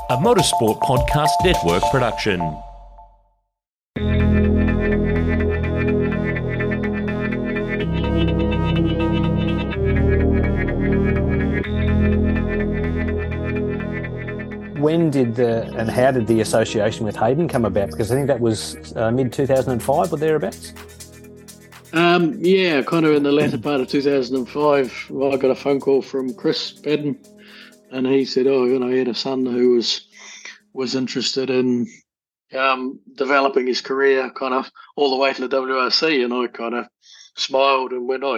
a Motorsport Podcast Network production. When did and how did the association with Hayden come about? Because I think that was mid-2005 or thereabouts. Yeah, kind of in the latter part of 2005, I got a phone call from Chris Badden, and he said, he had a son who was interested in developing his career kind of all the way to the WRC, and I kind of smiled and went,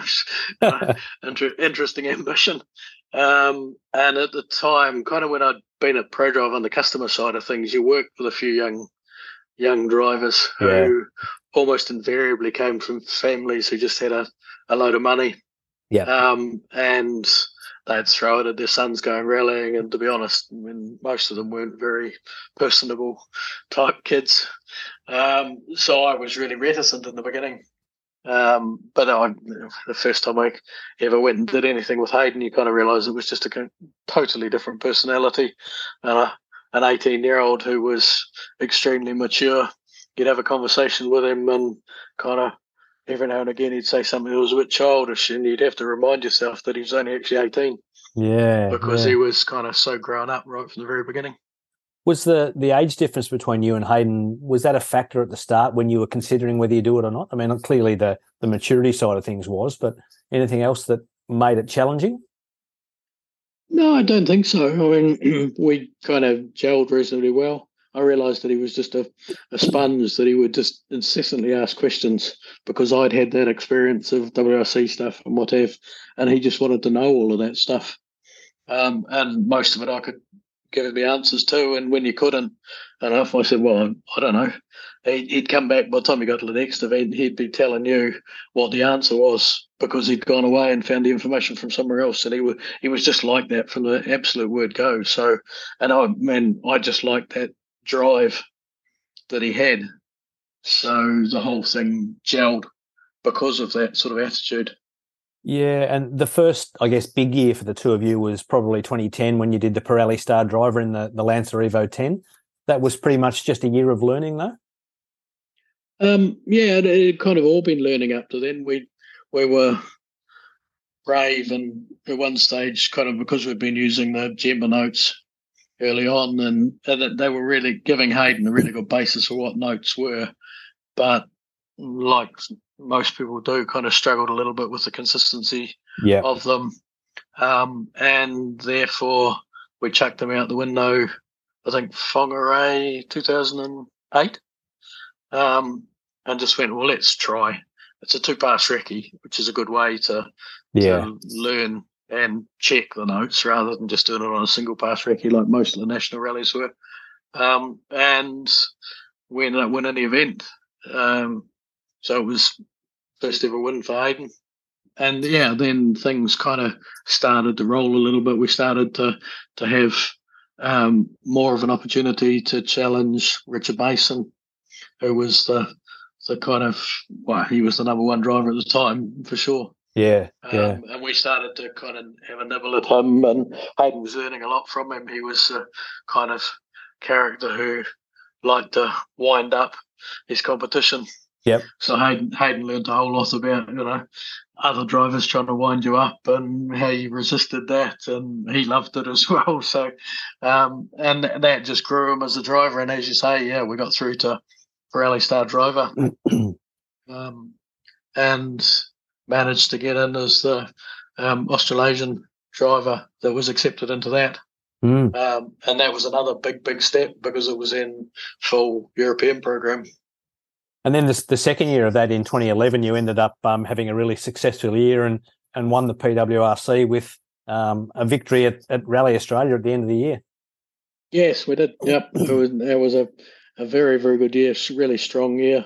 interesting ambition. And at the time, kind of when I'd been at ProDrive on the customer side of things, you worked with a few young drivers who almost invariably came from families who just had a load of money. Yeah. And they'd throw it at their sons going rallying. And to be honest, most of them weren't very personable type kids. So I was really reticent in the beginning. But the first time I ever went and did anything with Hayden, you kind of realise it was just a totally different personality. An 18-year-old who was extremely mature. You'd have a conversation with him and kind of every now and again he'd say something that was a bit childish, and you'd have to remind yourself that he was only actually 18. Yeah. Because he was kind of so grown up right from the very beginning. Was the age difference between you and Hayden, was that a factor at the start when you were considering whether you do it or not? I mean, clearly the maturity side of things was, but anything else that made it challenging? No, I don't think so. I mean, we kind of gelled reasonably well. I realised that he was just a sponge, that he would just incessantly ask questions because I'd had that experience of WRC stuff and what have, and he just wanted to know all of that stuff. And most of it I could give him the answers to, and when you couldn't enough, I said, well, I don't know. He'd come back by the time he got to the next event, he'd be telling you what the answer was because he'd gone away and found the information from somewhere else, and he was just like that from the absolute word go. So, and I just liked that drive that he had. So the whole thing gelled because of that sort of attitude. Yeah, and the first, I guess, big year for the two of you was probably 2010 when you did the Pirelli Star Driver in the Lancer Evo 10. That was pretty much just a year of learning, though? It kind of all been learning up to then. We were brave, and at one stage, kind of because we'd been using the Gemba notes early on, and they were really giving Hayden a really good basis for what notes were. But like most people do, kind of struggled a little bit with the consistency of them. And therefore, we chucked them out the window, I think, Whangarei 2008. And just went, well, let's try. It's a two-pass recce, which is a good way to learn and check the notes rather than just doing it on a single-pass recce like most of the national rallies were. And we ended up winning the event. So it was first ever win for Hayden. And then things kind of started to roll a little bit. We started to have more of an opportunity to challenge Richard Mason, who was the kind of, he was the number one driver at the time for sure. And we started to kind of have a nibble at him, and Hayden was learning a lot from him. He was a kind of character who liked to wind up his competition. Yep. So Hayden learned a whole lot about, other drivers trying to wind you up and how you resisted that, and he loved it as well. So, and that just grew him as a driver. And as you say, we got through to Pirelli Star Driver, and managed to get in as the Australasian driver that was accepted into that. And that was another big step because it was in full European program. And then the second year of that in 2011, you ended up having a really successful year and won the PWRC with a victory at Rally Australia at the end of the year. Yes, we did. Yep. It was a very, very good year, really strong year.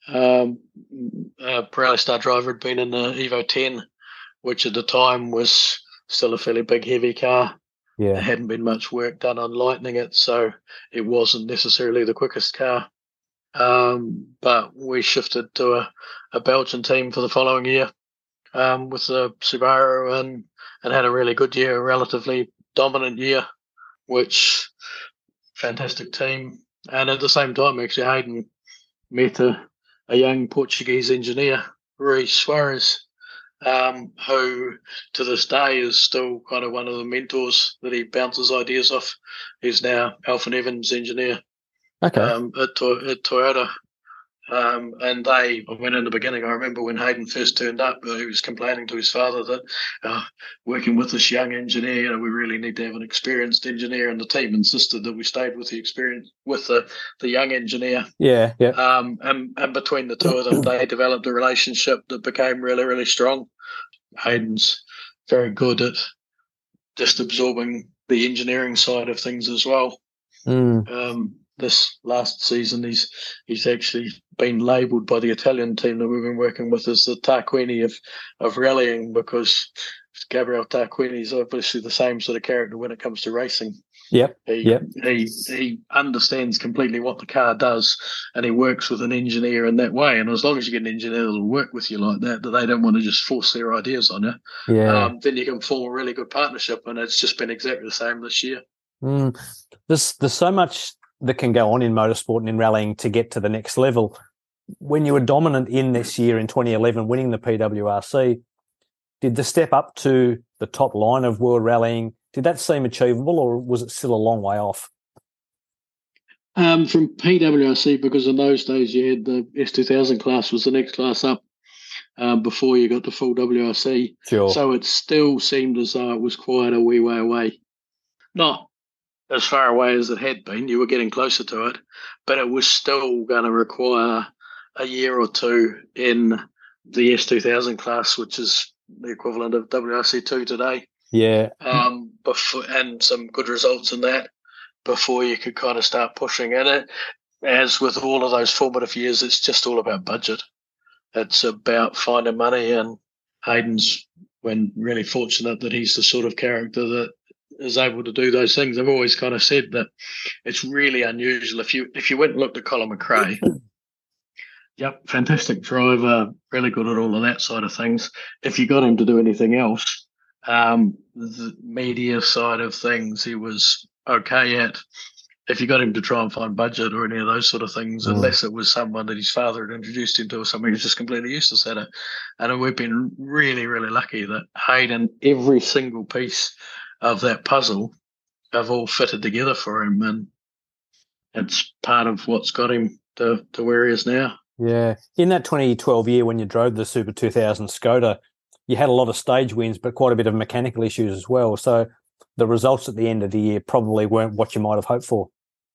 Pirelli Star Driver had been in the Evo 10, which at the time was still a fairly big, heavy car. Yeah. There hadn't been much work done on lightening it, so it wasn't necessarily the quickest car. But we shifted to a Belgian team for the following year with the Subaru and had a really good year, a relatively dominant year, which fantastic team. And at the same time, actually, Hayden met a young Portuguese engineer, Rui Soares, who to this day is still kind of one of the mentors that he bounces ideas off. He's now Alfred Evans engineer at Toyota. And I went in the beginning, I remember when Hayden first turned up, he was complaining to his father that working with this young engineer, we really need to have an experienced engineer, and the team insisted that we stayed with the young engineer. Yeah. And between the two of them, they developed a relationship that became really, really strong. Hayden's very good at just absorbing the engineering side of things as well. This last season, he's actually been labelled by the Italian team that we've been working with as the Tarquini of rallying, because Gabriele Tarquini is obviously the same sort of character when it comes to racing. He understands completely what the car does, and he works with an engineer in that way. And as long as you get an engineer that'll work with you like that they don't want to just force their ideas on you, then you can form a really good partnership. And it's just been exactly the same this year. There's so much that can go on in motorsport and in rallying to get to the next level. When you were dominant in this year in 2011, winning the PWRC, did the step up to the top line of world rallying, did that seem achievable, or was it still a long way off? From PWRC, because in those days you had the S2000 class was the next class up before you got the full WRC. Sure. So it still seemed as though it was quite a wee way away. Not as far away as it had been. You were getting closer to it, but it was still going to require a year or two in the S2000 class, which is the equivalent of WRC2 today. Yeah. And some good results in that before you could kind of start pushing at it. As with all of those formative years, it's just all about budget. It's about finding money, and Hayden's really fortunate that he's the sort of character that is able to do those things. I've always kind of said that it's really unusual. If you went and looked at Colin McRae, yep, fantastic driver, really good at all of that side of things. If you got him to do anything else, the media side of things, he was okay at. If you got him to try and find budget or any of those sort of things, unless it was someone that his father had introduced him to or something, he's just completely useless at it. And we've been really, really lucky that Hayden, every single piece of that puzzle have all fitted together for him, and it's part of what's got him to where he is now. Yeah. In that 2012 year when you drove the Super 2000 Skoda, you had a lot of stage wins, but quite a bit of mechanical issues as well. So the results at the end of the year probably weren't what you might have hoped for.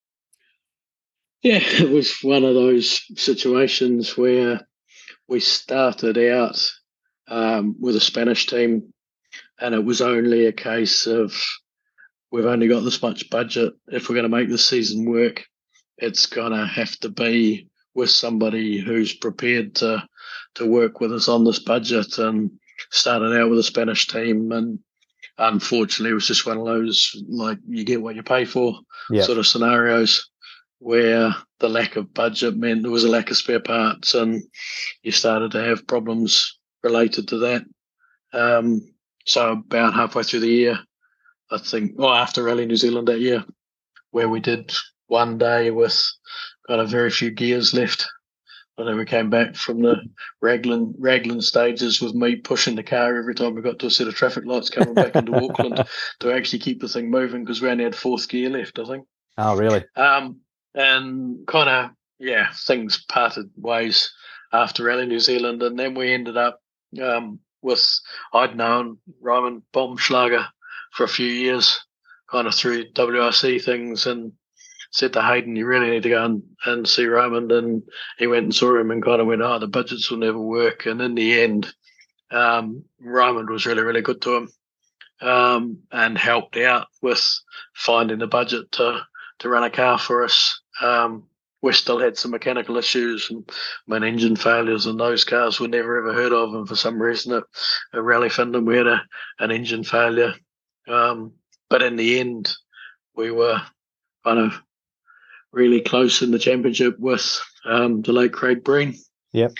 Yeah, it was one of those situations where we started out with a Spanish team, and it was only a case of we've only got this much budget. If we're going to make this season work, it's going to have to be with somebody who's prepared to work with us on this budget, and started out with a Spanish team. And unfortunately, it was just one of those, like, you get what you pay for sort of scenarios, where the lack of budget meant there was a lack of spare parts, and you started to have problems related to that. So about halfway through the year, I think, after Rally New Zealand that year, where we did one day with kind of very few gears left. And then we came back from the Raglan stages with me pushing the car every time we got to a set of traffic lights coming back into Auckland to actually keep the thing moving, because we only had fourth gear left, I think. Oh, really? And kind of, things parted ways after Rally New Zealand. And then we ended up I'd known Raimund Baumschlager for a few years, kind of through WRC things, and said to Hayden, you really need to go and see Raimund. And he went and saw him and kind of went, the budgets will never work. And in the end, Raimund was really, really good to him, and helped out with finding the budget to run a car for us. We still had some mechanical issues and engine failures, and those cars were never ever heard of. And for some reason at Rally Finland, we had an engine failure. But in the end, we were kind of really close in the championship with the late Craig Breen. Yep.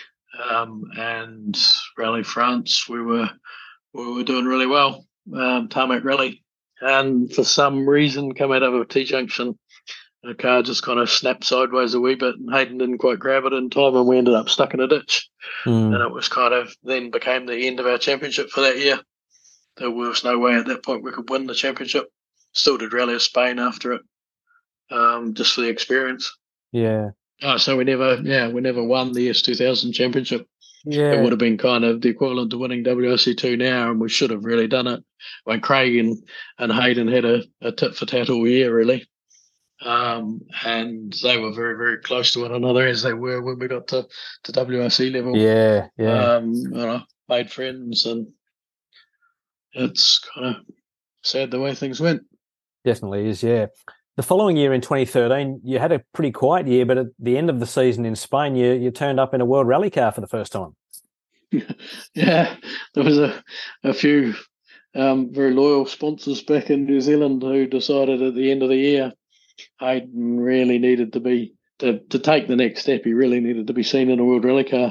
And Rally France, we were doing really well. Tarmac Rally, and for some reason, come out of a T-junction The car just kind of snapped sideways a wee bit, and Hayden didn't quite grab it in time, and we ended up stuck in a ditch. And it was kind of then became the end of our championship for that year. There was no way at that point we could win the championship. Still did Rally of Spain after it, just for the experience. Yeah. Oh, so we never won the S2000 championship. Yeah. It would have been kind of the equivalent to winning WRC2 now, and we should have really done it when Craig and Hayden had a tit for tat all year, really. And they were very, very close to one another, as they were when we got to WRC level. Yeah, yeah. Made friends, and it's kind of sad the way things went. Definitely is, yeah. The following year in 2013, you had a pretty quiet year, but at the end of the season in Spain, you turned up in a World Rally car for the first time. Yeah, there was a few very loyal sponsors back in New Zealand who decided at the end of the year Hayden really needed to take the next step. He really needed to be seen in a World Rally car.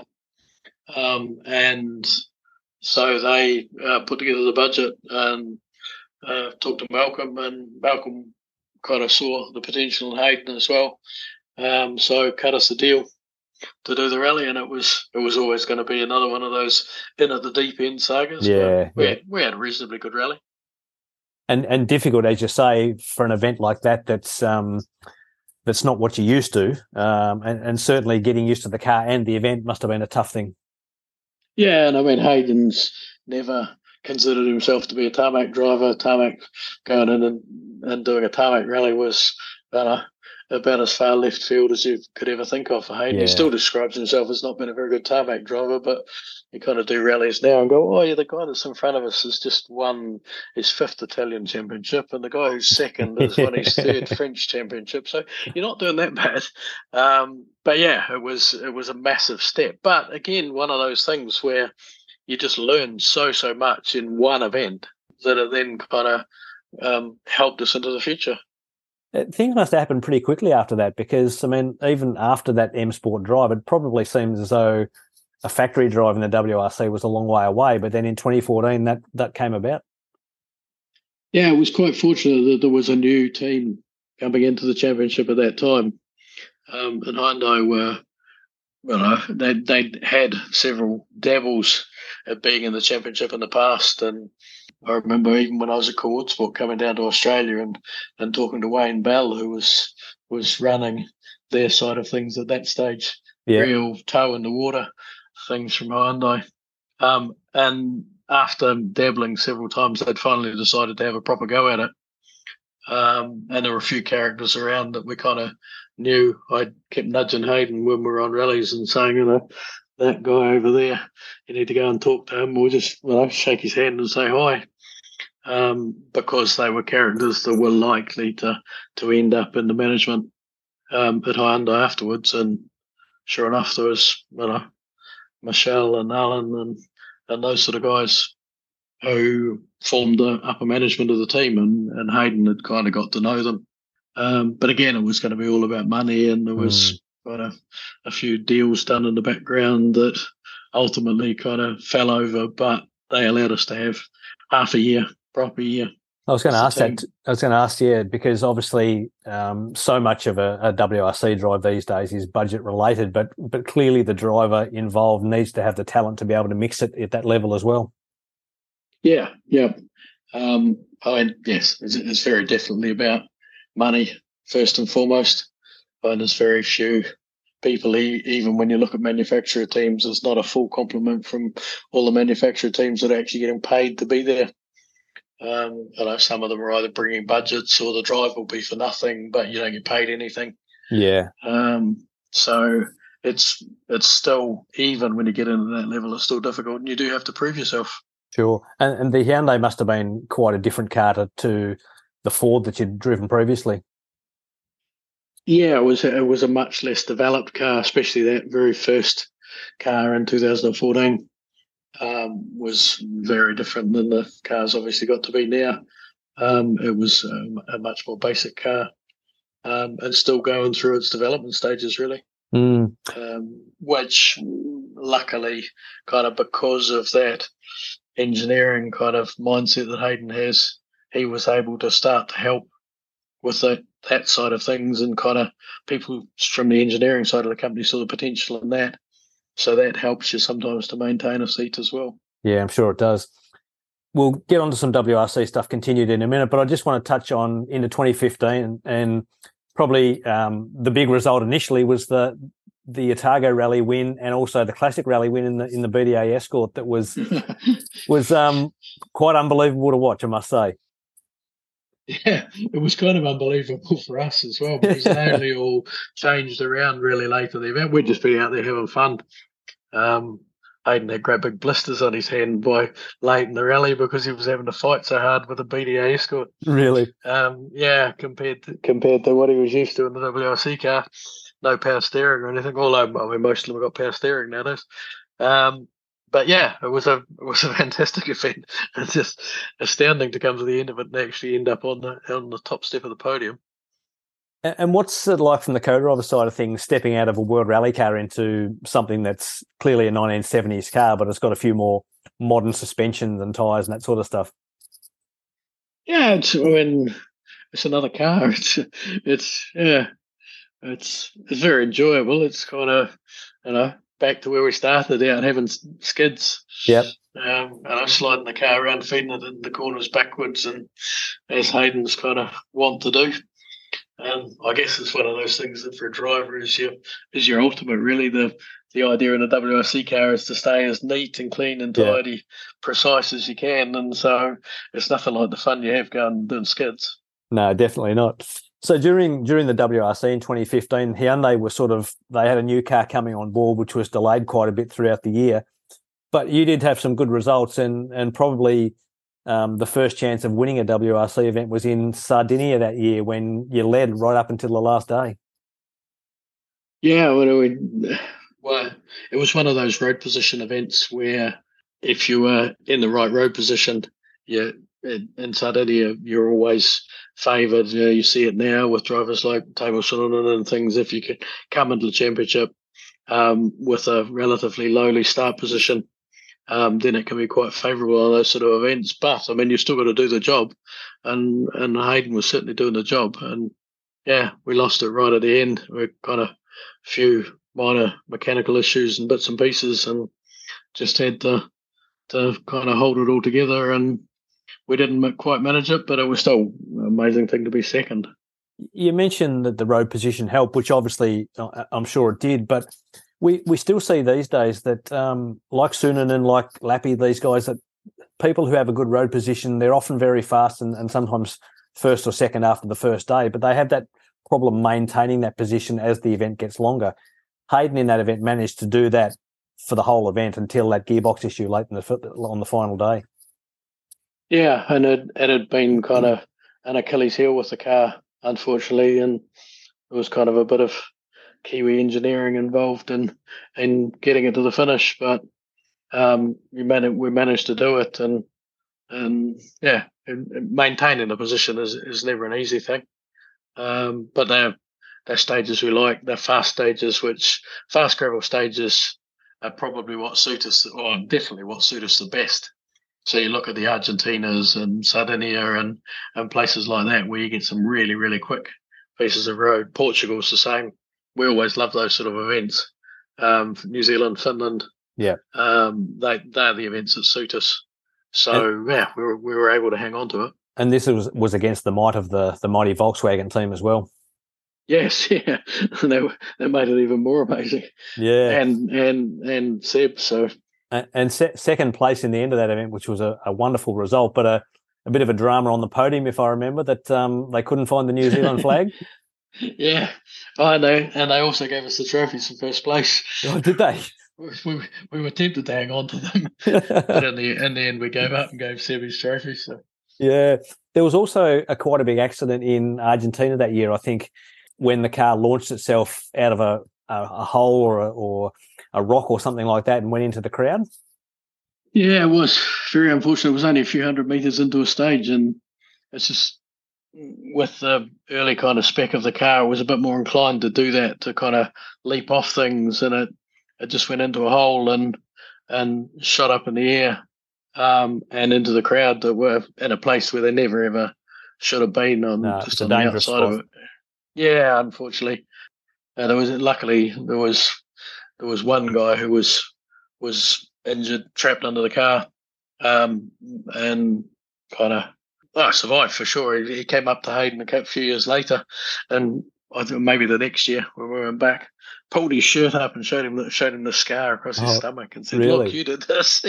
And so they put together the budget and talked to Malcolm, and Malcolm kind of saw the potential in Hayden as well. So cut us a deal to do the rally, and it was always going to be another one of those in at the deep end sagas. Yeah, we had a reasonably good rally. And difficult, as you say, for an event like that. That's not what you're used to, and certainly getting used to the car and the event must have been a tough thing. Yeah, and I mean Hayden's never considered himself to be a tarmac driver. Tarmac going in and doing a tarmac rally was about as far left field as you could ever think of for Hayden. Yeah. He still describes himself as not being a very good tarmac driver, but you kind of do rallies now and go, oh yeah, the guy that's in front of us has just won his 5th Italian championship, and the guy who's second has won his 3rd French championship. So you're not doing that bad. But yeah, it was a massive step. But again, one of those things where you just learn so much in one event that it then kind of helped us into the future. Things must have happened pretty quickly after that, because, I mean, even after that M Sport drive, it probably seems as though a factory drive in the WRC was a long way away. But then in 2014, that came about. Yeah, it was quite fortunate that there was a new team coming into the championship at that time. And Hyundai were, they'd had several dabbles at being in the championship in the past, and I remember even when I was at Coord Sport coming down to Australia and talking to Wayne Bell, who was running their side of things at that stage, real toe in the water things from Hyundai. And after dabbling several times, they'd finally decided to have a proper go at it. And there were a few characters around that we kind of knew. I kept nudging Hayden when we were on rallies and saying, that guy over there, you need to go and talk to him, or just shake his hand and say hi. Because they were characters that were likely to end up in the management at Hyundai afterwards. And sure enough, there was Michelle and Alan and those sort of guys who formed the upper management of the team, and Hayden had kind of got to know them. But again, it was going to be all about money, and there was a few deals done in the background that ultimately kind of fell over, but they allowed us to have half a year, proper year. I was going to ask that. I was going to ask, because obviously so much of a WRC drive these days is budget related, but clearly the driver involved needs to have the talent to be able to mix it at that level as well. Yeah. I mean, yes, it's very definitely about money first and foremost. And there's very few people, even when you look at manufacturer teams, there's not a full complement from all the manufacturer teams that are actually getting paid to be there. I know some of them are either bringing budgets, or the drive will be for nothing, but you don't get paid anything. Yeah. So it's still, even when you get into that level, it's still difficult, and you do have to prove yourself. Sure. And the Hyundai must have been quite a different car to the Ford that you'd driven previously. Yeah, it was a much less developed car, especially that very first car in 2014. Was very different than the cars obviously got to be now. It was a much more basic car, and still going through its development stages, really. Which luckily, kind of because of that engineering kind of mindset that Hayden has, he was able to start to help with that side of things, and kind of people from the engineering side of the company saw the potential in that. So that helps you sometimes to maintain a seat as well. Yeah, I'm sure it does. We'll get onto some WRC stuff continued in a minute, but I just want to touch on into 2015 and probably the big result initially was the Otago Rally win and also the Classic Rally win in the BDA Escort. That was quite unbelievable to watch, I must say. Yeah, it was kind of unbelievable for us as well, because they only all changed around really late in the event. We'd just been out there having fun. Hayden had great big blisters on his hand by late in the rally because he was having to fight so hard with the BDA Escort. Really? Yeah, compared to what he was used to in the WRC car. No power steering or anything, although most of them have got power steering nowadays. But yeah, it was a fantastic event. It's just astounding to come to the end of it and actually end up on the top step of the podium. And what's it like from the co-driver side of things, stepping out of a World Rally car into something that's clearly a 1970s car, but it's got a few more modern suspensions and tyres and that sort of stuff? Yeah, it's another car. It's very enjoyable. It's kind of back to where we started out, having skids. Yep. And I'm sliding the car around, feeding it in the corners backwards, and as Hayden's kind of want to do. And I guess it's one of those things that for a driver is your ultimate, really. The idea in a WRC car is to stay as neat and clean and tidy, precise as you can. And so it's nothing like the fun you have going doing skids. No, definitely not. So during the WRC in 2015, Hyundai they had a new car coming on board, which was delayed quite a bit throughout the year. But you did have some good results, and probably the first chance of winning a WRC event was in Sardinia that year when you led right up until the last day. Yeah, well, it was one of those road position events where if you were in the right road position, in Sardinia, you're always favoured. You see it now with drivers like Timo Sononen and things. If you could come into the championship with a relatively lowly start position, then it can be quite favourable on those sort of events. But I mean, you've still got to do the job, and Hayden was certainly doing the job. And yeah, we lost it right at the end. We kind of a few minor mechanical issues and bits and pieces, and just had to kind of hold it all together. And we didn't quite manage it, but it was still an amazing thing to be second. You mentioned that the road position helped, which obviously I'm sure it did, but we still see these days that like Sunen and like Lappy, these guys, that people who have a good road position, they're often very fast and sometimes first or second after the first day, but they have that problem maintaining that position as the event gets longer. Hayden in that event managed to do that for the whole event until that gearbox issue late on the final day. Yeah, and it had been kind of an Achilles heel with the car, unfortunately, and there was kind of a bit of Kiwi engineering involved in getting it to the finish, but we managed to do it, and maintaining the position is never an easy thing. But they're stages we like. They're fast stages, which fast gravel stages are probably what suit us, or definitely what suit us the best. So you look at the Argentinas and Sardinia and places like that where you get some really, really quick pieces of road. Portugal's the same. We always love those sort of events. New Zealand, Finland. Yeah. They're the events that suit us. So we were able to hang on to it. And this was against the might of the mighty Volkswagen team as well. Yes, yeah. That made it even more amazing. Yeah. And Seb, so. And second place in the end of that event, which was a wonderful result, but a bit of a drama on the podium, if I remember, that they couldn't find the New Zealand flag. Yeah, I know. And they also gave us the trophies for first place. Oh, did they? We were tempted to hang on to them, but in the end we gave up and gave Seb his trophy. So. Yeah, there was also quite a big accident in Argentina that year, I think, when the car launched itself out of a hole or a rock or something like that and went into the crowd. Yeah, it was very unfortunate. It was only a few hundred metres into a stage, and it's just with the early kind of spec of the car, it was a bit more inclined to do that, to kind of leap off things, and it just went into a hole and shot up in the air and into the crowd that were in a place where they never ever should have been on the outside spot of it. Yeah, unfortunately, there was one guy who was injured, trapped under the car, and kind of survived for sure. He came up to Hayden a few years later, and I think maybe the next year when we went back, pulled his shirt up and showed him the scar across his stomach and said, really? "Look, you did this."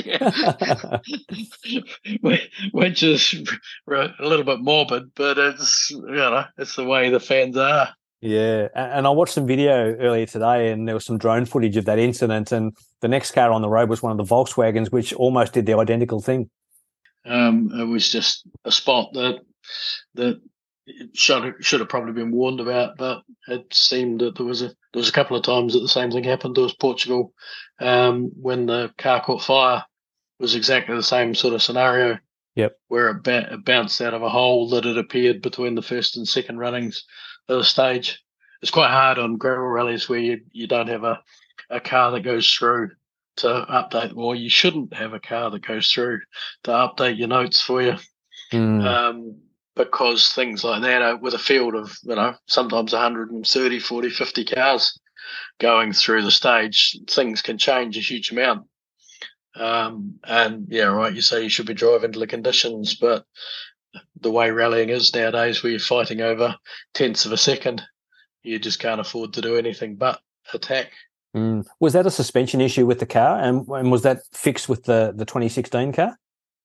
Which is a little bit morbid, but it's the way the fans are. Yeah, and I watched some video earlier today, and there was some drone footage of that incident. And the next car on the road was one of the Volkswagens, which almost did the identical thing. It was just a spot that should have probably been warned about, but it seemed that there was a couple of times that the same thing happened. There was Portugal when the car caught fire. It was exactly the same sort of scenario. Yep, where it bounced out of a hole that had appeared between the first and second runnings of the stage. It's quite hard on gravel rallies where you don't have a car that goes through to update, or you shouldn't have a car that goes through to update your notes for you. Because things like that, with a field of, sometimes 130, 40, 50 cars going through the stage, things can change a huge amount. And yeah, right, you say you should be driving to the conditions, but the way rallying is nowadays, where you're fighting over tenths of a second, you just can't afford to do anything but attack. Was that a suspension issue with the car, and was that fixed with the 2016 car?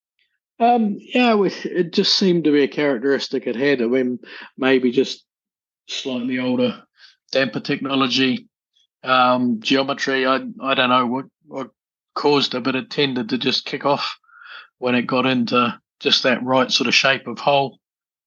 It just seemed to be a characteristic it had. I mean, maybe just slightly older damper technology, geometry. I don't know what caused it, but it tended to just kick off when it got into just that right sort of shape of hole.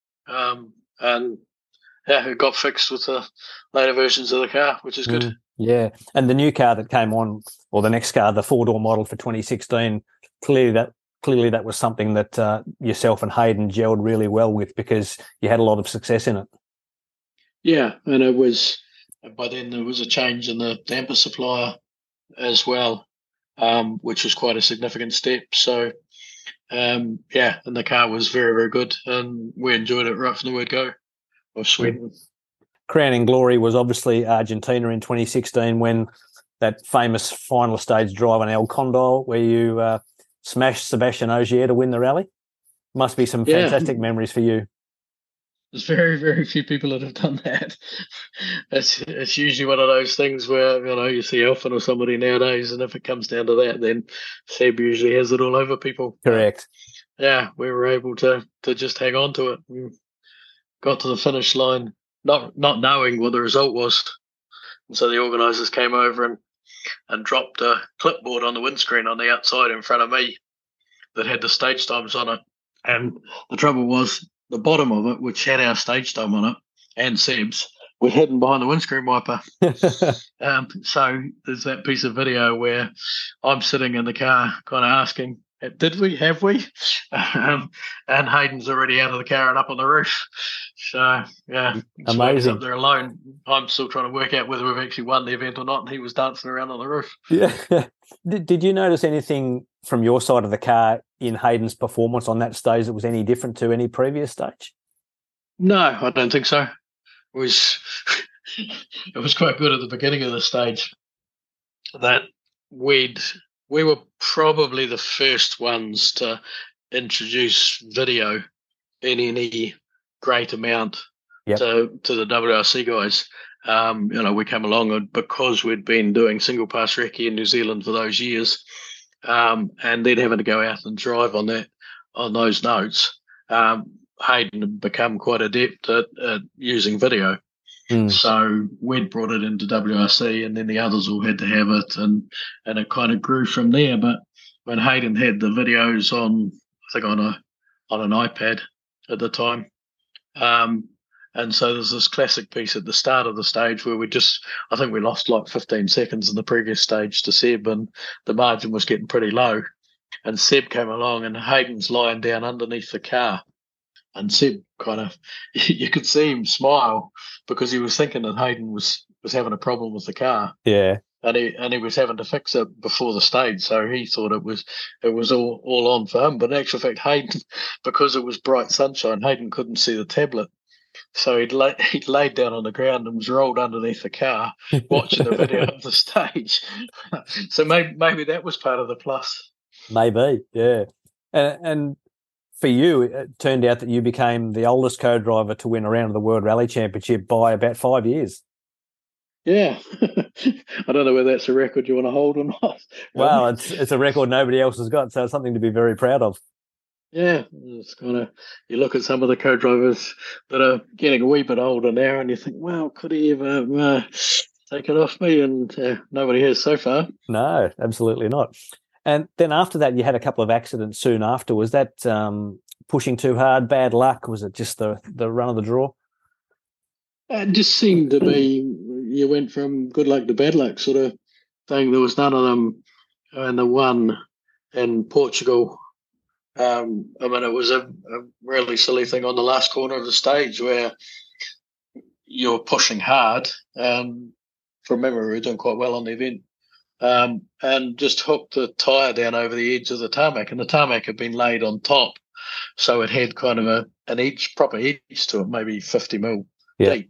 And yeah, it got fixed with the later versions of the car, which is good. Yeah, and the new car that came on, or the next car, the 4-door model for 2016, clearly that was something that yourself and Hayden gelled really well with, because you had a lot of success in it. Yeah, and by then there was a change in the damper supplier as well, which was quite a significant step. So, and the car was very, very good, and we enjoyed it right from the word go of Sweden. Crowning glory was obviously Argentina in 2016, when that famous final stage drive on El Condor, where you smashed Sebastian Ogier to win the rally. Must be some fantastic memories for you. There's very, very few people that have done that. It's usually one of those things where, you see Elfyn or somebody nowadays, and if it comes down to that, then Seb usually has it all over people. Correct. Yeah, we were able to just hang on to it. We got to the finish line not knowing what the result was. And so the organisers came over and dropped a clipboard on the windscreen on the outside in front of me that had the stage times on it. And the trouble was, the bottom of it, which had our stage time on it, and Seb's, were hidden behind the windscreen wiper. So there's that piece of video where I'm sitting in the car kind of asking, have we? And Hayden's already out of the car and up on the roof. So, yeah, amazing. Up there alone. I'm still trying to work out whether we've actually won the event or not, and he was dancing around on the roof. Yeah. Did you notice anything from your side of the car in Hayden's performance on that stage that was any different to any previous stage? No, I don't think so. It was quite good at the beginning of the stage. That we were probably the first ones to introduce video in any great amount to the WRC guys. We came along, and because we'd been doing single pass recce in New Zealand for those years, and then having to go out and drive on those notes, Hayden had become quite adept at using video. So we'd brought it into WRC, and then the others all had to have it, and it kind of grew from there. But when Hayden had the videos on an iPad at the time, and so there's this classic piece at the start of the stage where we lost like 15 seconds in the previous stage to Seb, and the margin was getting pretty low. And Seb came along, and Hayden's lying down underneath the car. And Seb you could see him smile, because he was thinking that Hayden was having a problem with the car. Yeah. And he was having to fix it before the stage, so he thought it was all on for him. But in actual fact, Hayden, because it was bright sunshine, Hayden couldn't see the tablet. So he'd laid down on the ground and was rolled underneath the car, watching the video of the stage. So maybe that was part of the plus. Maybe, yeah. And for you, it turned out that you became the oldest co-driver to win a round of the World Rally Championship by about 5 years. Yeah. I don't know whether that's a record you want to hold or not. Wow, it's a record nobody else has got, so it's something to be very proud of. Yeah, it's kind of, you look at some of the co-drivers that are getting a wee bit older now and you think, well, could he ever take it off me? And nobody has so far. No, absolutely not. And then after that, you had a couple of accidents soon after. Was that pushing too hard, bad luck? Was it just the run of the draw? It just seemed to be, you went from good luck to bad luck sort of thing. There was none of them in the one in Portugal. I mean, it was a really silly thing on the last corner of the stage where you're pushing hard. From memory, we were doing quite well on the event. And just hooked the tyre down over the edge of the tarmac, and the tarmac had been laid on top, so it had kind of an edge, proper edge to it, maybe 50 mil deep.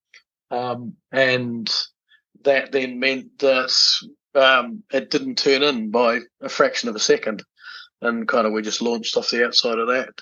And that then meant that it didn't turn in by a fraction of a second, and kind of we just launched off the outside of that.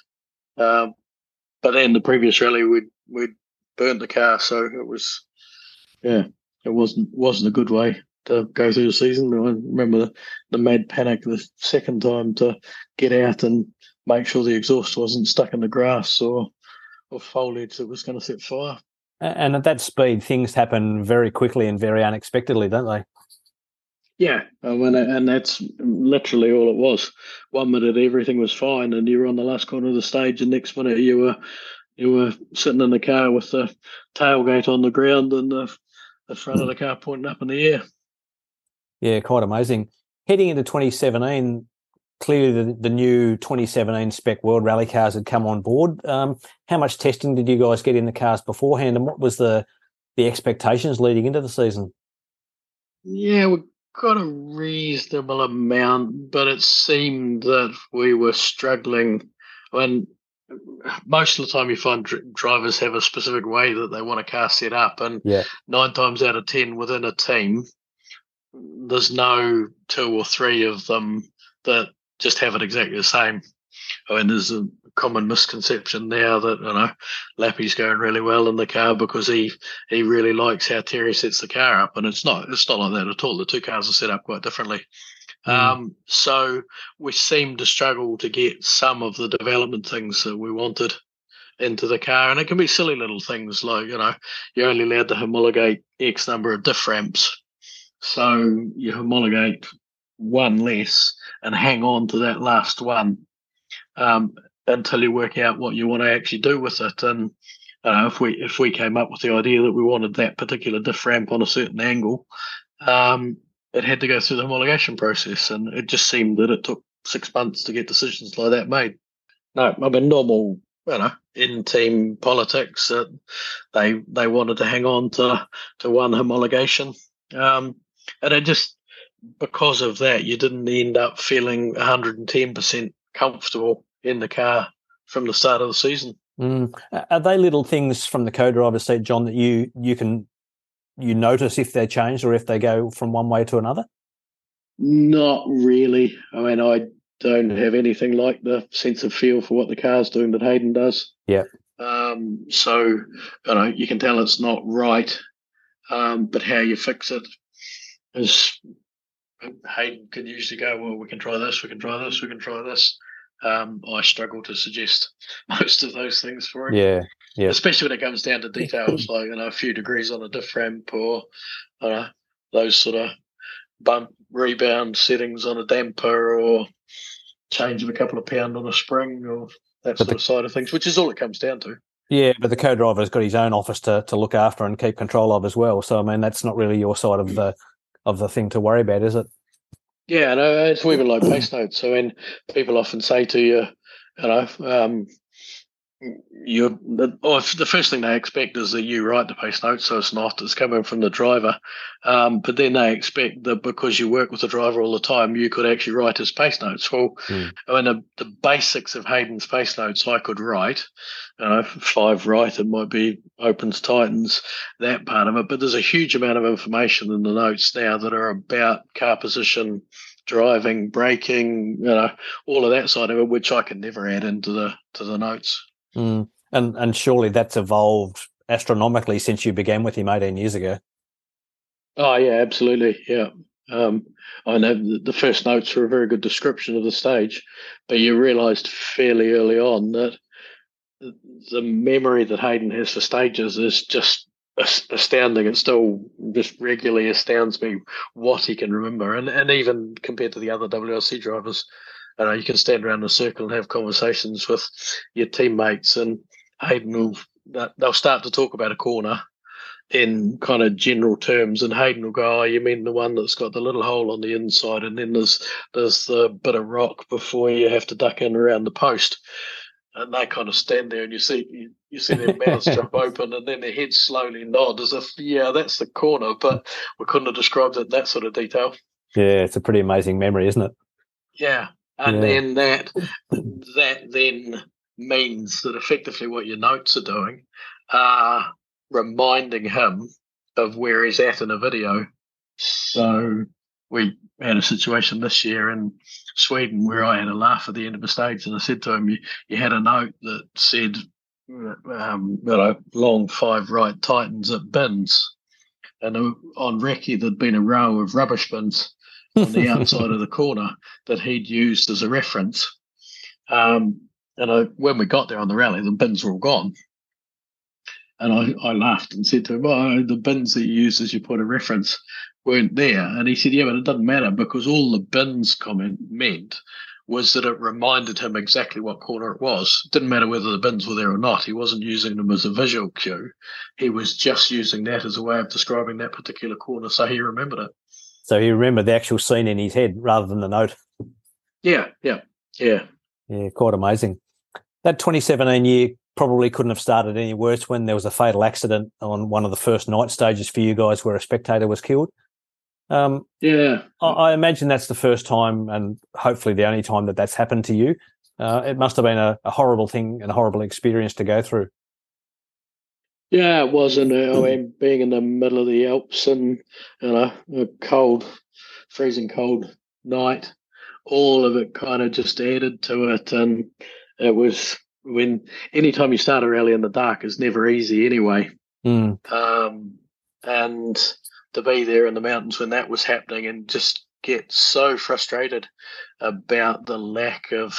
But then the previous rally we'd burned the car, so it was, it wasn't a good way to go through the season. I remember the mad panic the second time to get out and make sure the exhaust wasn't stuck in the grass or foliage that was going to set fire. And at that speed, things happen very quickly and very unexpectedly, don't they? Yeah, and that's literally all it was. 1 minute everything was fine, and you were on the last corner of the stage, and next minute you were sitting in the car with the tailgate on the ground and the front of the car pointing up in the air. Yeah, quite amazing. Heading into 2017, clearly the new 2017 spec World Rally cars had come on board. How much testing did you guys get in the cars beforehand, and what was the expectations leading into the season? Yeah, we got a reasonable amount, but it seemed that we were struggling. When most of the time you find drivers have a specific way that they want a car set up, and 9 times out of 10 within a team, there's no 2 or 3 of them that just have it exactly the same. I mean, there's a common misconception now that Lappy's going really well in the car because he really likes how Terry sets the car up, and it's not like that at all. The 2 cars are set up quite differently. So we seem to struggle to get some of the development things that we wanted into the car, and it can be silly little things like you're only allowed to homologate X number of diff ramps. So you homologate 1 less and hang on to that last one until you work out what you want to actually do with it. And if we came up with the idea that we wanted that particular diff ramp on a certain angle, it had to go through the homologation process, and it just seemed that it took 6 months to get decisions like that made. No, I mean, normal, in team politics, they wanted to hang on to one homologation. And it just, because of that, you didn't end up feeling 110% comfortable in the car from the start of the season. Are they little things from the co-driver's seat, John, that you notice if they're changed or if they go from one way to another? Not really. I mean, I don't have anything like the sense of feel for what the car's doing that Hayden does. Yeah. So, you can tell it's not right, but how you fix it is, Hayden can usually go, well, we can try this, we can try this, we can try this. I struggle to suggest most of those things for him. Yeah. Especially when it comes down to details like, a few degrees on a diff ramp or those sort of bump rebound settings on a damper or change of a couple of pound on a spring or that sort of side of things, which is all it comes down to. Yeah, but the co-driver's got his own office to look after and keep control of as well. So, I mean, that's not really your side of the thing to worry about, is it? Yeah, no, it's even like pace notes. So when people often say to you, the first thing they expect is that you write the pace notes, so it's coming from the driver. But then they expect that because you work with the driver all the time, you could actually write his pace notes. Well, I mean, the basics of Hayden's pace notes I could write. 5 right, it might be opens, tightens, that part of it. But there's a huge amount of information in the notes now that are about car position, driving, braking, all of that side of it, which I could never add into the notes. And surely that's evolved astronomically since you began with him 18 years ago. Oh, yeah, absolutely. Yeah. I know the first notes were a very good description of the stage, but you realised fairly early on that the memory that Hayden has for stages is just astounding. It still just regularly astounds me what he can remember. And even compared to the other WRC drivers, you can stand around in a circle and have conversations with your teammates, and Hayden they'll start to talk about a corner in kind of general terms, and Hayden will go, "Oh, you mean the one that's got the little hole on the inside, and then there's the bit of rock before you have to duck in around the post." And they kind of stand there, and you see their mouths jump open, and then their heads slowly nod as if, "Yeah, that's the corner," but we couldn't have described it in that sort of detail. Yeah, it's a pretty amazing memory, isn't it? Yeah, and then that then means that effectively what your notes are doing are reminding him of where he's at in a video. So we had a situation this year in Sweden where I had a laugh at the end of the stage, and I said to him, you had a note that said, long 5 right tightens at bins. And on recce, there'd been a row of rubbish bins on the outside of the corner that he'd used as a reference. And when we got there on the rally, the bins were all gone. And I laughed and said to him, "Oh, the bins that you used as your point of reference weren't there." And he said, "Yeah, but it doesn't matter, because all the bins comment meant was that it reminded him exactly what corner it was. It didn't matter whether the bins were there or not. He wasn't using them as a visual cue. He was just using that as a way of describing that particular corner, so he remembered it." So he remembered the actual scene in his head rather than the note. Yeah. Yeah, quite amazing. That 2017 year probably couldn't have started any worse when there was a fatal accident on one of the first night stages for you guys where a spectator was killed. I imagine that's the first time, and hopefully the only time, that that's happened to you. It must have been a horrible thing and a horrible experience to go through. Yeah, it was. And being in the middle of the Alps and a cold, freezing cold night, all of it kind of just added to it. And it was, anytime you start a rally in the dark is never easy anyway. And to be there in the mountains when that was happening and just get so frustrated about the lack of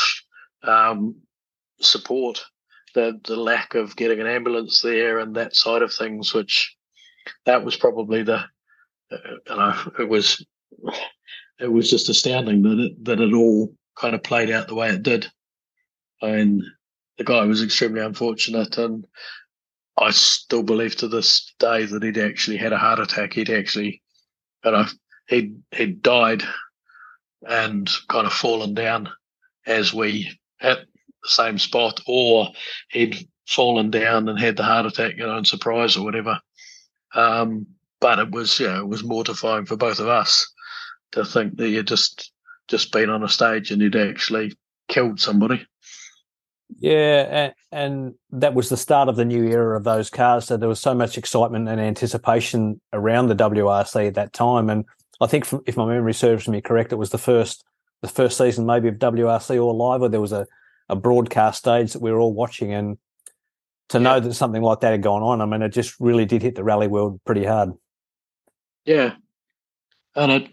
support, the lack of getting an ambulance there and that side of things, which that was probably it was just astounding that it all kind of played out the way it did. And the guy was extremely unfortunate, and I still believe to this day that he'd actually had a heart attack. He'd actually, he'd died and kind of fallen down as we at the same spot, or he'd fallen down and had the heart attack, in surprise or whatever. But it was mortifying for both of us to think that you'd just been on a stage and you'd actually killed somebody. Yeah, and that was the start of the new era of those cars. So there was so much excitement and anticipation around the WRC at that time. And I think, if my memory serves me correct, it was the first season maybe of WRC All Live, where there was a broadcast stage that we were all watching. And to know that something like that had gone on, I mean, it just really did hit the rally world pretty hard. Yeah. And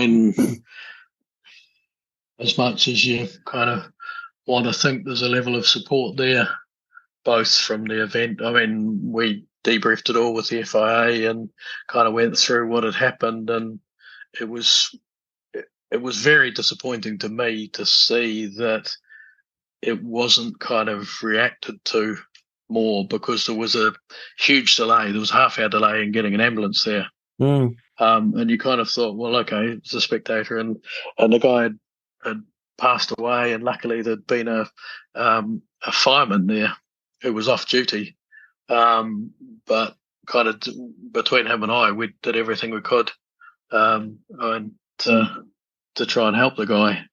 as much as you kind of want to think there's a level of support there, both from the event. I mean, we debriefed it all with the FIA and kind of went through what had happened, and it was very disappointing to me to see that it wasn't kind of reacted to more, because there was a huge delay. There was a half-hour delay in getting an ambulance there. And you kind of thought, well, okay, it's a spectator, and the guy had passed away, and luckily there'd been a fireman there who was off duty. But kind of between him and I, we did everything we could and to try and help the guy.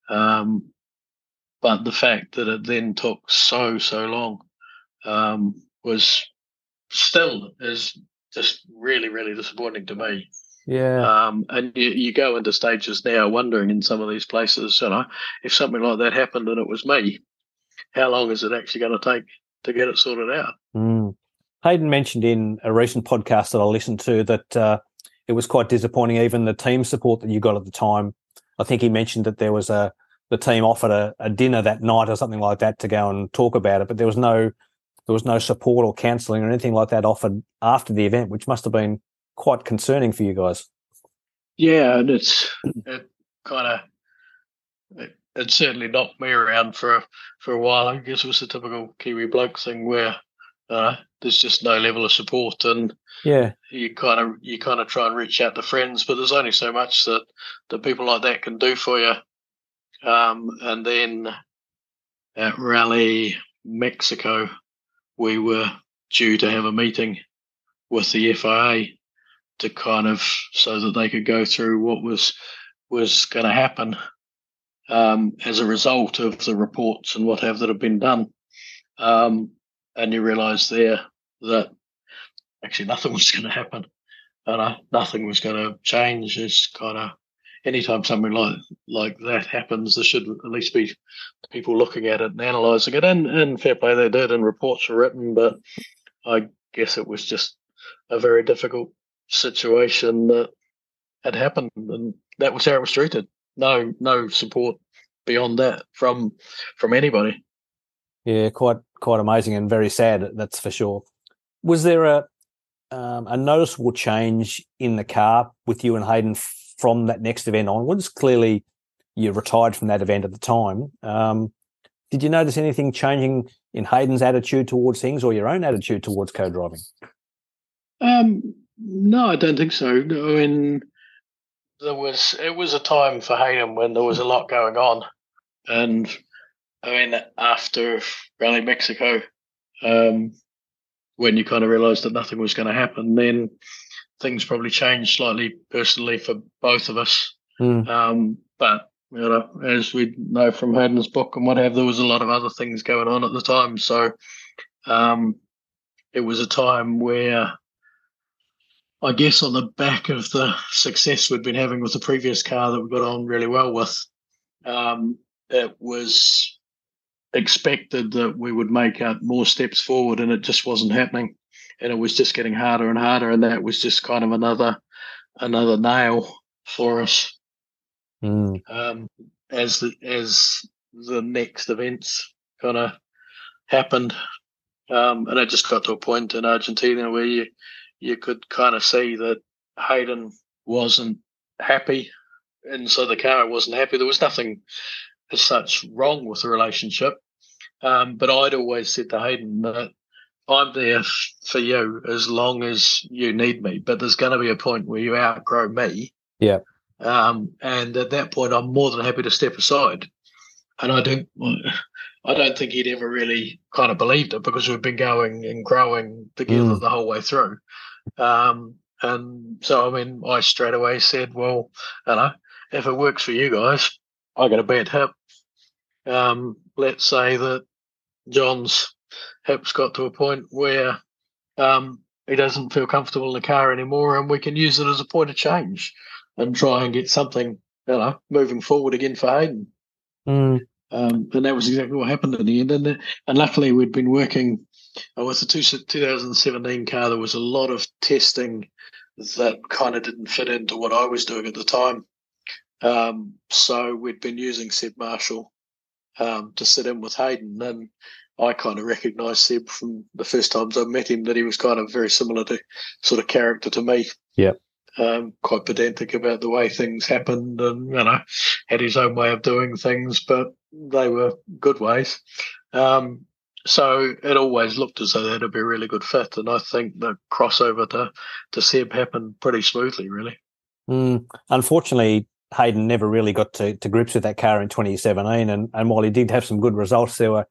But the fact that it then took so long was still is just really, really disappointing to me. Yeah. And you go into stages now wondering in some of these places, if something like that happened and it was me, how long is it actually going to take to get it sorted out? Hayden mentioned in a recent podcast that I listened to that it was quite disappointing, even the team support that you got at the time. I think he mentioned that there was the team offered a dinner that night or something like that to go and talk about it, but there was no support or counselling or anything like that offered after the event, which must have been quite concerning for you guys. Yeah, and it certainly knocked me around for a while. I guess it was the typical Kiwi bloke thing where there's just no level of support, and you kind of try and reach out to friends, but there's only so much that people like that can do for you. And then at Rally Mexico, we were due to have a meeting with the FIA to kind of so that they could go through what was going to happen as a result of the reports and what have that have been done. And you realise there that actually nothing was going to happen, and nothing was going to change. It's kind of anytime something like that happens, there should at least be people looking at it and analysing it. And fair play, they did, and reports were written. But I guess it was just a very difficult situation that had happened, and that was how it was treated. No support beyond that from anybody. Yeah, quite amazing and very sad, that's for sure. Was there a noticeable change in the car with you and Hayden from that next event onwards? Clearly, you retired from that event at the time. Did you notice anything changing in Hayden's attitude towards things or your own attitude towards co-driving? No, I don't think so. I mean, it was a time for Hayden when there was a lot going on, and I mean, after Rally Mexico, when you kind of realised that nothing was going to happen, then things probably changed slightly personally for both of us. But as we know from Hayden's book and what have, there was a lot of other things going on at the time. So it was a time where, I guess, on the back of the success we'd been having with the previous car that we got on really well with, it was expected that we would make more steps forward, and it just wasn't happening, and it was just getting harder and harder, and that was just kind of another nail for us. As the next events kind of happened, and it just got to a point in Argentina where you could kind of see that Hayden wasn't happy inside the car. It wasn't happy. There was nothing as such wrong with the relationship, but I'd always said to Hayden that I'm there for you as long as you need me, but there's going to be a point where you outgrow me. Yeah. And at that point, I'm more than happy to step aside. And I don't think he'd ever really kind of believed it, because we've been going and growing together the whole way through. And so, I mean, I straight away said, well, if it works for you guys, I got a bad hip. Let's say that John's hip's got to a point where he doesn't feel comfortable in the car anymore, and we can use it as a point of change and try and get something, moving forward again for Hayden. And that was exactly what happened in the end. And luckily, we'd been working with the 2017 car. There was a lot of testing that kind of didn't fit into what I was doing at the time. So we'd been using Seb Marshall to sit in with Hayden, and I kind of recognised Seb from the first times I met him that he was kind of very similar to sort of character to me. Yeah. Quite pedantic about the way things happened, and had his own way of doing things, but they were good ways. So it always looked as though that'd be a really good fit, and I think the crossover to Seb happened pretty smoothly, really. Unfortunately, Hayden never really got to grips with that car in 2017, and while he did have some good results, there were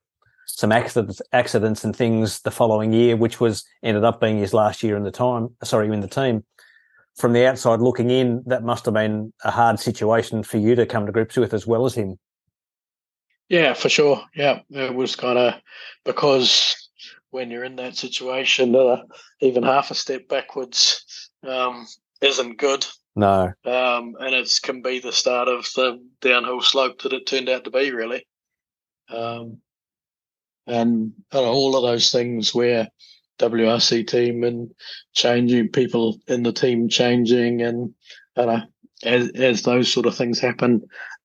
some accidents and things the following year, which ended up being his last year in the team. From the outside looking in, that must have been a hard situation for you to come to grips with as well as him. Yeah, for sure. Yeah, it was kind of because when you're in that situation, even half a step backwards isn't good. No. And it can be the start of the downhill slope that it turned out to be, really. And all of those things where WRC team and changing, people in the team changing, and as those sort of things happen,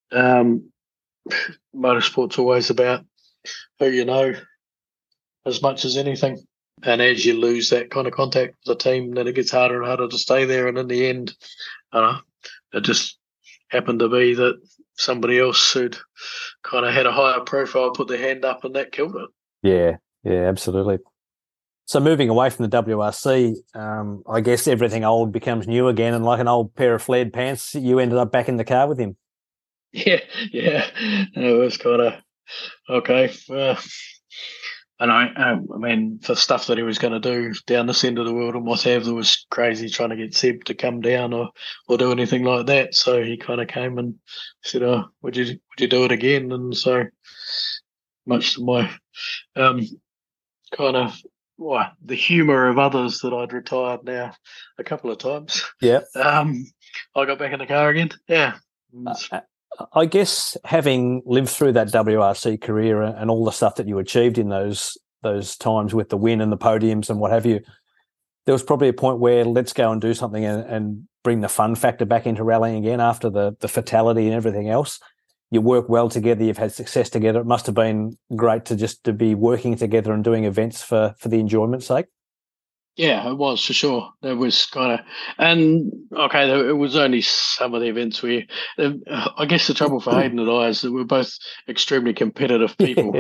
motorsport's always about who you know as much as anything. And as you lose that kind of contact with the team, then it gets harder and harder to stay there. And in the end, it just happened to be that somebody else who'd kind of had a higher profile put their hand up, and that killed it. Yeah, absolutely. So moving away from the WRC, I guess everything old becomes new again, and like an old pair of flared pants, you ended up back in the car with him. Yeah. It was kind of okay. And I mean, the stuff that he was going to do down this end of the world and what have, it was crazy trying to get Seb to come down or do anything like that. So he kind of came and said, "Oh, would you do it again?" And so, much to my kind of the humour of others, that I'd retired now a couple of times. Yeah. I got back in the car again. Yeah. I guess having lived through that WRC career and all the stuff that you achieved in those times with the win and the podiums and what have you, there was probably a point where let's go and do something and bring the fun factor back into rallying again after the fatality and everything else. You work well together. You've had success together. It must have been great to be working together and doing events for the enjoyment's sake. Yeah, it was for sure. It was kind of, and okay, it was only some of the events where, I guess the trouble for Hayden and I is that we're both extremely competitive people.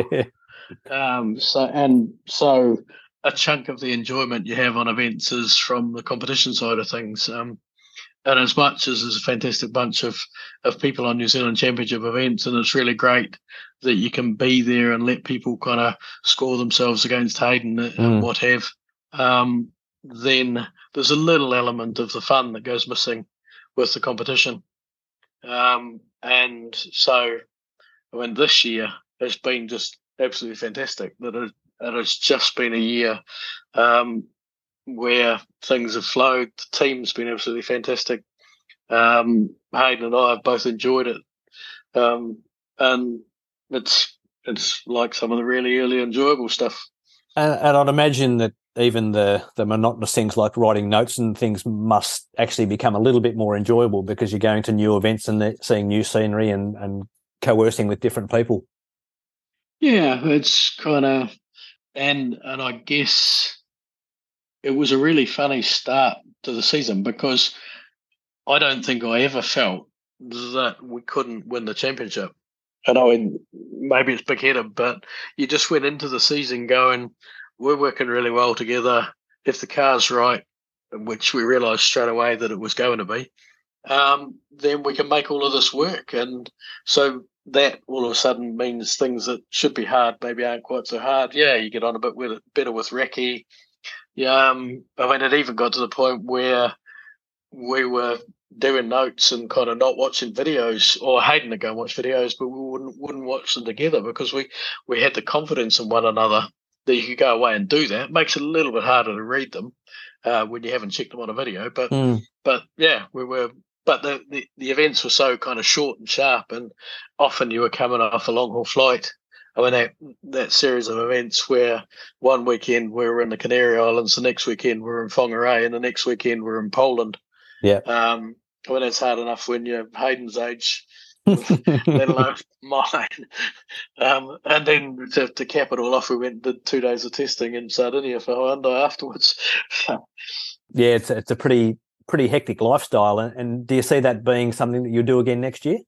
So a chunk of the enjoyment you have on events is from the competition side of things. And as much as there's a fantastic bunch of people on New Zealand Championship events, and it's really great that you can be there and let people kind of score themselves against Hayden and what have. Then there's a little element of the fun that goes missing with the competition. And so, this year has been just absolutely fantastic. That it has just been a year where things have flowed. The team's been absolutely fantastic. Hayden and I have both enjoyed it. And it's like some of the really early enjoyable stuff. And I'd imagine that even the monotonous things like writing notes and things must actually become a little bit more enjoyable because you're going to new events and seeing new scenery and coercing with different people. Yeah, it's kind of, and I guess it was a really funny start to the season because I don't think I ever felt that we couldn't win the championship. I know maybe it's big-headed, but you just went into the season going, we're working really well together. If the car's right, which we realised straight away that it was going to be, then we can make all of this work. And so that all of a sudden means things that should be hard maybe aren't quite so hard. Yeah, you get on a bit better with Recce. Yeah, it even got to the point where we were doing notes and kind of not watching videos, or Hayden to go and watch videos, but we wouldn't watch them together because we had the confidence in one another that you could go away and do that. It makes it a little bit harder to read them when you haven't checked them on a video. But yeah, we were. But the events were so kind of short and sharp, and often you were coming off a long haul flight. That series of events where one weekend we were in the Canary Islands, the next weekend we were in Whangarei, and the next weekend we were in Poland. Yeah. It's hard enough when you're Hayden's age, let alone mine. And then to cap it all off, we went and did 2 days of testing in Sardinia for Hyundai afterwards. Yeah, it's a pretty hectic lifestyle. And do you see that being something that you'll do again next year?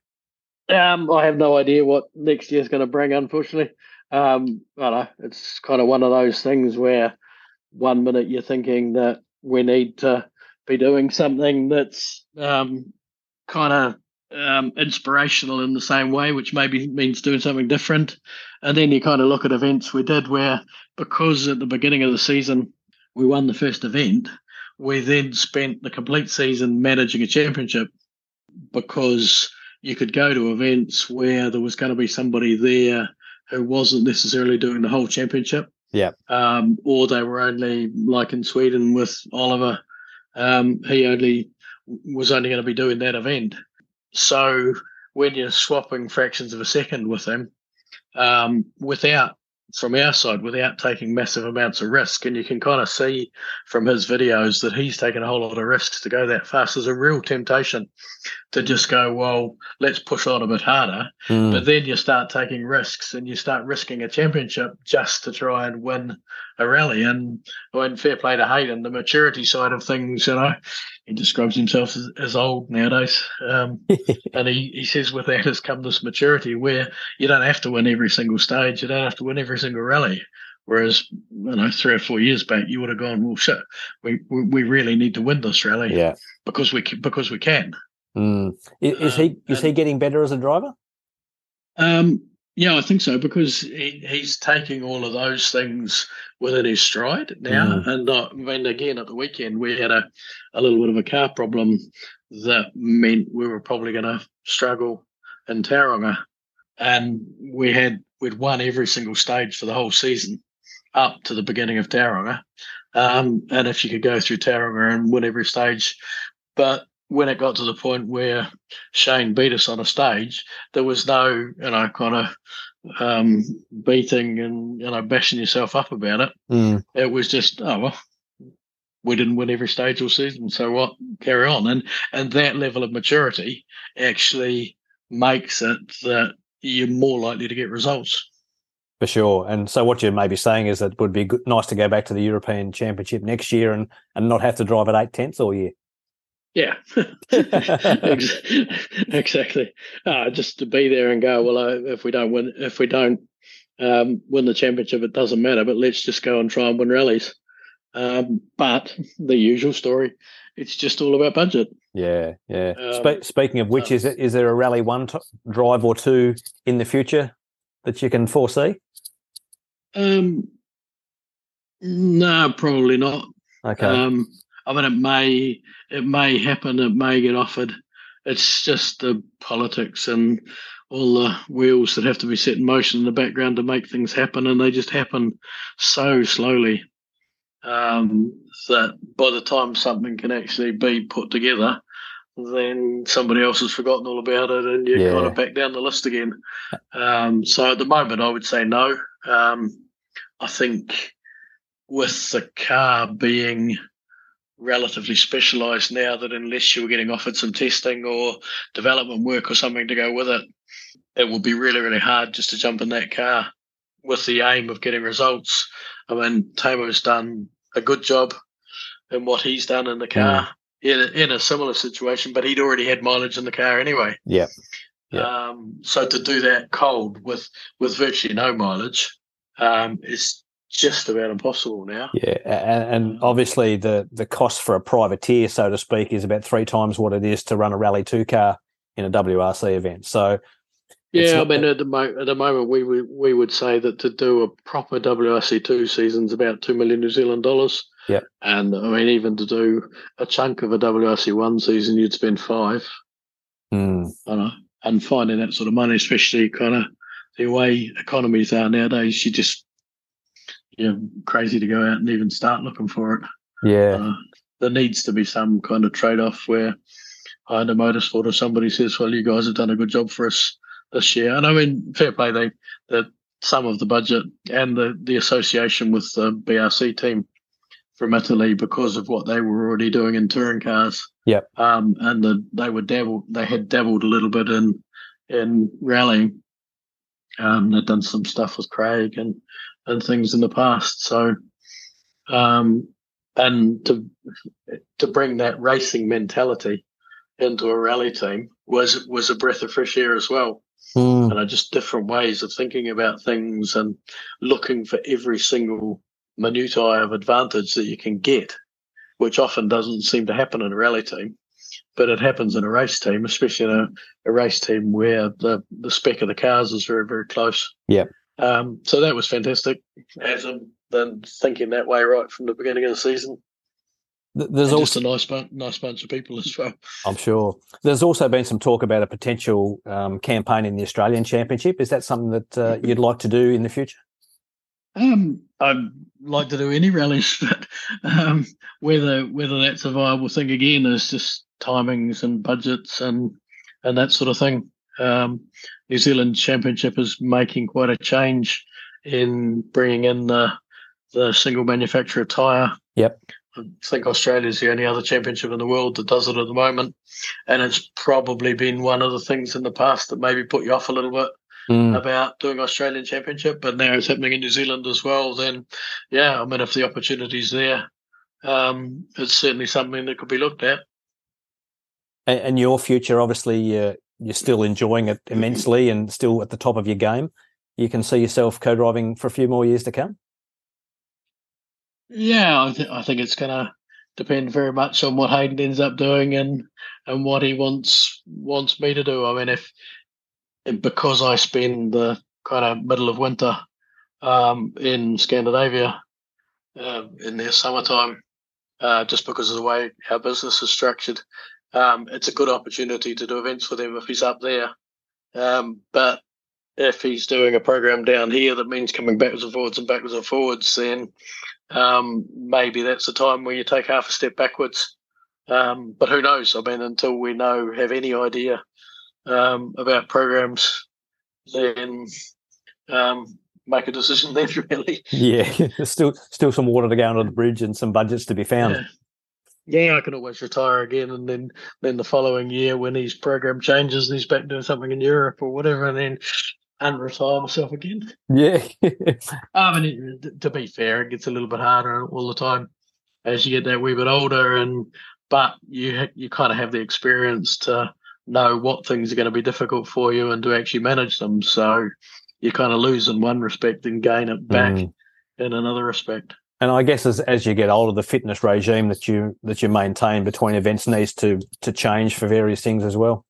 I have no idea what next year's going to bring, unfortunately. I don't know. It's kind of one of those things where 1 minute you're thinking that we need to be doing something that's kind of inspirational in the same way, which maybe means doing something different. And then you kind of look at events we did where, because at the beginning of the season we won the first event, we then spent the complete season managing a championship, because you could go to events where there was going to be somebody there who wasn't necessarily doing the whole championship. Yeah. Or they were only, like in Sweden with Oliver, he was only going to be doing that event. So when you're swapping fractions of a second with him, from our side, without taking massive amounts of risk, and you can kind of see from his videos that he's taken a whole lot of risks to go that fast. There's a real temptation to just go, well, let's push on a bit harder. But then you start taking risks and you start risking a championship just to try and win a rally. And when fair play to Hayden, the maturity side of things, he describes himself as old nowadays. And he says with that has come this maturity where you don't have to win every single stage. You don't have to win every single rally. Whereas, 3 or 4 years back, you would have gone, well, shit, we really need to win this rally because we can. Is he getting better as a driver? Yeah, I think so, because he's taking all of those things within his stride now. And again, at the weekend, we had a little bit of a car problem that meant we were probably going to struggle in Tauranga. And we'd won every single stage for the whole season up to the beginning of Tauranga. And if you could go through Tauranga and win every stage, but when it got to the point where Shane beat us on a stage, there was no, kind of beating and bashing yourself up about it. It was just, we didn't win every stage all season, so what? Carry on. And that level of maturity actually makes it that you're more likely to get results. For sure. And so what you're maybe saying is that it would be nice to go back to the European Championship next year and not have to drive at 8/10 all year. Yeah, exactly. Just to be there and go, well, if we don't win the championship, it doesn't matter. But let's just go and try and win rallies. But the usual story, it's just all about budget. Yeah. Speaking of which, is there a Rally 1 drive or two in the future that you can foresee? No, probably not. Okay. It may happen. It may get offered. It's just the politics and all the wheels that have to be set in motion in the background to make things happen, and they just happen so slowly that by the time something can actually be put together, then somebody else has forgotten all about it, and you're kind of back down the list again. So at the moment, I would say no. I think with the car being relatively specialised now, that unless you were getting offered some testing or development work or something to go with it, it will be really, really hard just to jump in that car with the aim of getting results. I mean, Tamo's done a good job in what he's done in the car in a similar situation, but he'd already had mileage in the car anyway. Yeah. So to do that cold with virtually no mileage is just about impossible now. Yeah, and obviously the cost for a privateer, so to speak, is about 3 times what it is to run a Rally 2 car in a WRC event. So, at the moment we would say that to do a proper WRC 2 season is about $2 million New Zealand dollars. Yeah, and even to do a chunk of a WRC 1 season, you'd spend $5. I know, and finding that sort of money, especially kind of the way economies are nowadays, you're crazy to go out and even start looking for it. Yeah. There needs to be some kind of trade-off where Hyundai Motorsport or somebody says, well, you guys have done a good job for us this year. And fair play, some of the budget and the association with the BRC team from Italy, because of what they were already doing in touring cars. Yeah. And they had dabbled a little bit in rallying. They'd done some stuff with Craig and things in the past. So, and to bring that racing mentality into a rally team was a breath of fresh air as well. And just different ways of thinking about things and looking for every single minutiae of advantage that you can get, which often doesn't seem to happen in a rally team. but it happens in a race team, especially in a race team where the spec of the cars is very, very close. Yeah. So that was fantastic. As I'm then thinking that way right from the beginning of the season. There's and also just a nice bunch of people as well. I'm sure. There's also been some talk about a potential campaign in the Australian Championship. Is that something that you'd like to do in the future? I'd like to do any rallies, but whether that's a viable thing again is just timings and budgets and that sort of thing. New Zealand Championship is making quite a change in bringing in the single manufacturer tyre. Yep. I think Australia's the only other championship in the world that does it at the moment, and it's probably been one of the things in the past that maybe put you off a little bit about doing Australian Championship, but now it's happening in New Zealand as well. Then, yeah, I mean, if the opportunity's there, it's certainly something that could be looked at. And your future, obviously, you're still enjoying it immensely and still at the top of your game. You can see yourself co-driving for a few more years to come? Yeah, I think it's going to depend very much on what Hayden ends up doing and what he wants me to do. I mean, because I spend the kind of middle of winter in Scandinavia in their summertime, just because of the way our business is structured, it's a good opportunity to do events for them if he's up there. But if he's doing a program down here that means coming backwards and forwards, then maybe that's the time where you take half a step backwards. But who knows? I mean, until we have any idea about programs, then make a decision then, really. Yeah, there's still some water to go under the bridge and some budgets to be found. Yeah, I can always retire again, and then the following year when his program changes and he's back doing something in Europe or whatever, and then unretire myself again. Yeah. I mean, to be fair, it gets a little bit harder all the time as you get that wee bit older, but you kind of have the experience to know what things are going to be difficult for you and to actually manage them. So you kind of lose in one respect and gain it back in another respect. And I guess as you get older, the fitness regime that you maintain between events needs to change for various things as well.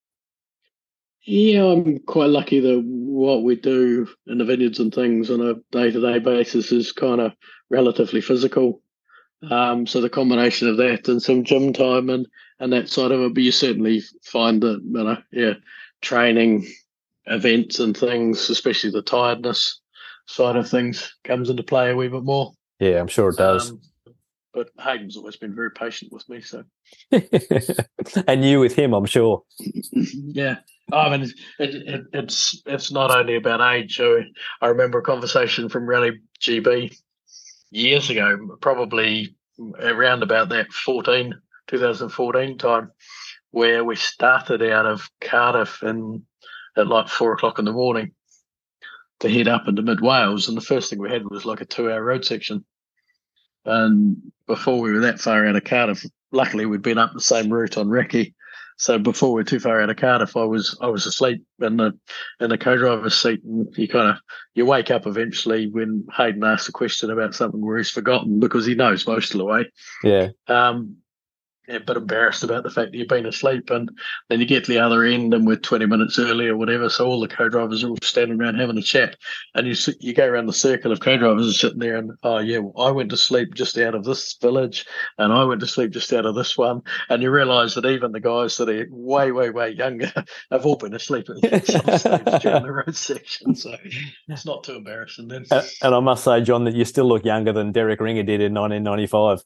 Yeah, I'm quite lucky that what we do in the vineyards and things on a day-to-day basis is kind of relatively physical. So the combination of that and some gym time and that side of it, but you certainly find that, training, events and things, especially the tiredness side of things, comes into play a wee bit more. Yeah, I'm sure it does. But Hayden's always been very patient with me, so. And you with him, I'm sure. Yeah. I mean, it's not only about age. I remember a conversation from Rally GB years ago, probably around about that 2014 time, where we started out of Cardiff at like 4:00 in the morning to head up into mid Wales, and the first thing we had was like a 2-hour road section. And before we were that far out of Cardiff, luckily we'd been up the same route on Recce. So before we were too far out of Cardiff, I was asleep in the co-driver's seat, and you wake up eventually when Hayden asks a question about something where he's forgotten because he knows most of the way. Yeah. A bit embarrassed about the fact that you've been asleep, and then you get to the other end and we're 20 minutes early or whatever, so all the co-drivers are all standing around having a chat, and you go around the circle of co-drivers and sitting there and, I went to sleep just out of this village and I went to sleep just out of this one, and you realise that even the guys that are way, way, way younger have all been asleep at some stage during the road section, so it's not too embarrassing then. And I must say, John, that you still look younger than Derek Ringer did in 1995.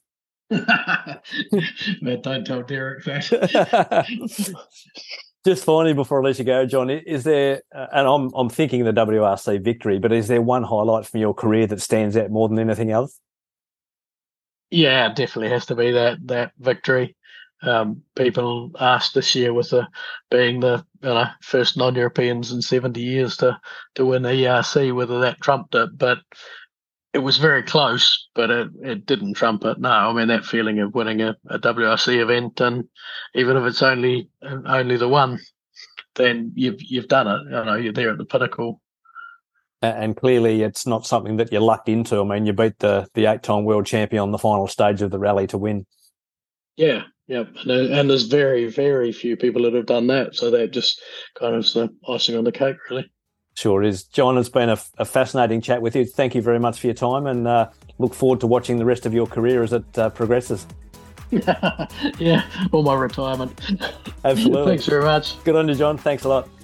Man, don't tell Derek that. Just finally, before I let you go, John, is there, and I'm thinking the WRC victory, but is there one highlight from your career that stands out more than anything else? Yeah, it definitely has to be that victory. People asked this year with being the first non-Europeans in 70 years to win the ERC whether that trumped it, but it was very close, but it didn't trump it. No, I mean, that feeling of winning a WRC event, and even if it's only the one, then you've done it. You're there at the pinnacle. And clearly, it's not something that you lucked into. I mean, you beat the 8-time world champion on the final stage of the rally to win. Yeah, Yep, and there's very, very few people that have done that. So that just kind of the icing on the cake, really. Sure is. John, it's been a fascinating chat with you. Thank you very much for your time, and look forward to watching the rest of your career as it progresses. Yeah, or my retirement. Absolutely. Thanks very much. Good on you, John. Thanks a lot.